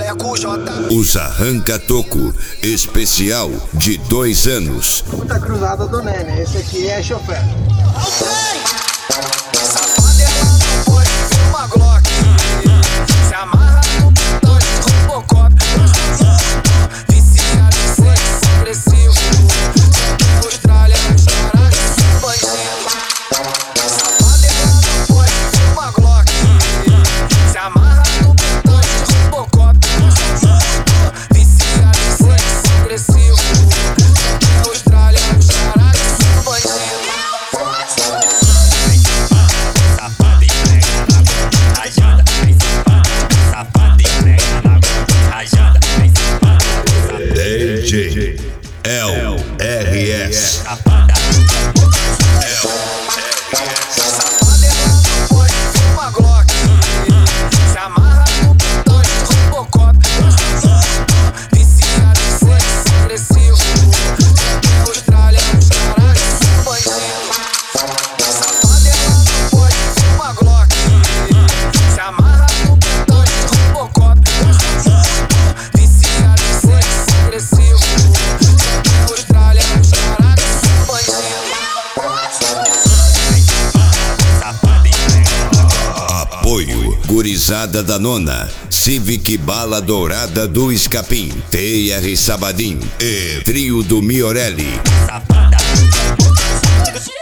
Os Arranca-Toco, especial de 2 anos. Puta cruzada do Nene, esse aqui é chofer. Safada, ela não pode ver uma Glock. Se amarra no botão de Robocop. Viciado em sexo agressivo. Austrália, caralho, bandido. Safada, ela não pode ver uma Glock. Se amarra no botão de Robocop. Viciado em sexo agressivo. Austrália, caralho, bandido. DJ LRS. Safada, ela não pode ver uma Glock. Se amarra no botão de Robocop. Viciado em sexo agressivo. Austrália, caralho, bandido. Safada, ela não pode ver uma Glock. Se amarra no botão de Robocop. Viciado em sexo agressivo. Austrália, caralho, bandido. Apoio Gurizada da Nona, Civic Bala Dourada do Escapim, TR Sabadim e Trio do Miorelli. Safada.